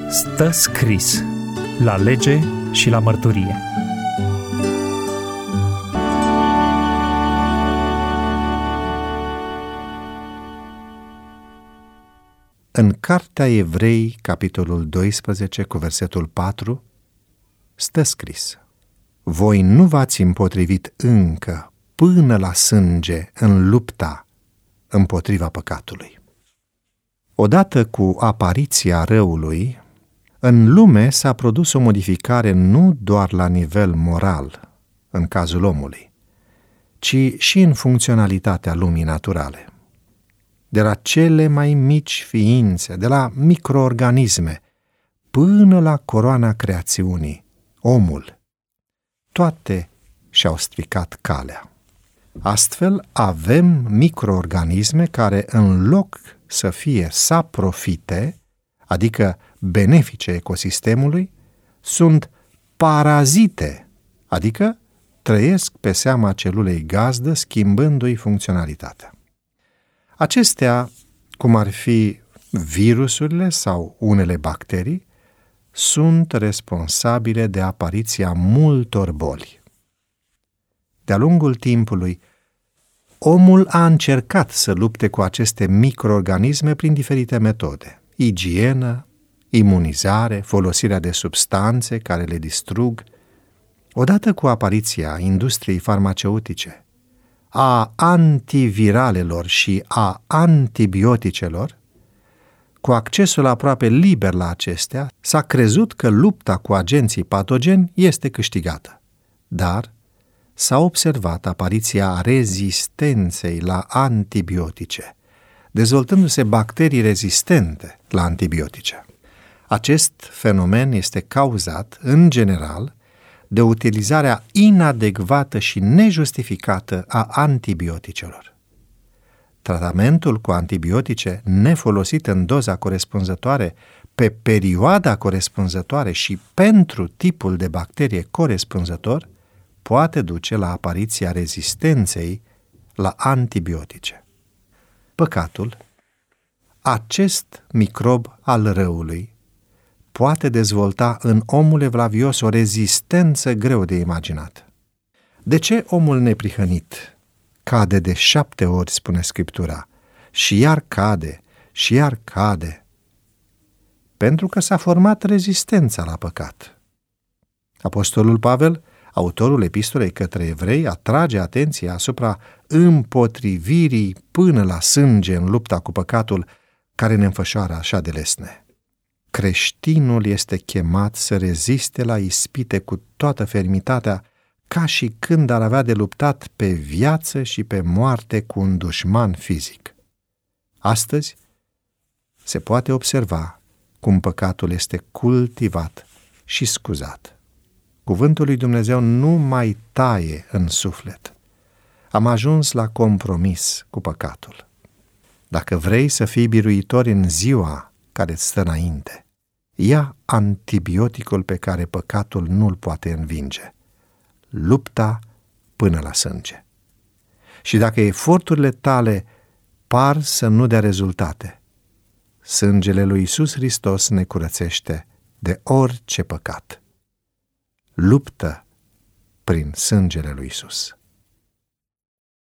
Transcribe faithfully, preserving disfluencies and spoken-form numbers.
Stă scris la lege și la mărturie. În Cartea Evrei, capitolul doisprezece, cu versetul patru, stă scris: voi nu v-ați împotrivit încă până la sânge în lupta împotriva păcatului. Odată cu apariția răului, în lume s-a produs o modificare nu doar la nivel moral, în cazul omului, ci și în funcționalitatea lumii naturale. De la cele mai mici ființe, de la microorganisme, până la coroana creațiunii, omul, toate și-au stricat calea. Astfel avem microorganisme care, în loc să fie saprofite, adică benefice ecosistemului, sunt parazite, adică trăiesc pe seama celulei gazdă, schimbându-i funcționalitatea. Acestea, cum ar fi virusurile sau unele bacterii, sunt responsabile de apariția multor boli. De-a lungul timpului, omul a încercat să lupte cu aceste microorganisme prin diferite metode: igienă, imunizare, folosirea de substanțe care le distrug. Odată cu apariția industriei farmaceutice, a antiviralelor și a antibioticelor, cu accesul aproape liber la acestea, s-a crezut că lupta cu agenții patogeni este câștigată. Dar s-a observat apariția rezistenței la antibiotice, dezvoltându-se bacterii rezistente la antibiotice. Acest fenomen este cauzat, în general, de utilizarea inadecvată și nejustificată a antibioticelor. Tratamentul cu antibiotice nefolosit în doza corespunzătoare, pe perioada corespunzătoare și pentru tipul de bacterie corespunzător, poate duce la apariția rezistenței la antibiotice. Păcatul, acest microb al răului, poate dezvolta în omul evlavios o rezistență greu de imaginat. De ce omul neprihănit cade de șapte ori, spune Scriptura, și iar cade, și iar cade? Pentru că s-a format rezistența la păcat. Apostolul Pavel, autorul epistolei către evrei, atrage atenția asupra împotrivirii până la sânge în lupta cu păcatul care ne înfășoară așa de lesne. Creștinul este chemat să reziste la ispite cu toată fermitatea, ca și când ar avea de luptat pe viață și pe moarte cu un dușman fizic. Astăzi se poate observa cum păcatul este cultivat și scuzat. Cuvântul lui Dumnezeu nu mai taie în suflet. Am ajuns la compromis cu păcatul. Dacă vrei să fii biruitor în ziua care îți stă înainte, ia antibioticul pe care păcatul nu-l poate învinge: lupta până la sânge. Și dacă eforturile tale par să nu dea rezultate, sângele lui Iisus Hristos ne curățește de orice păcat. Luptă prin sângele lui Iisus.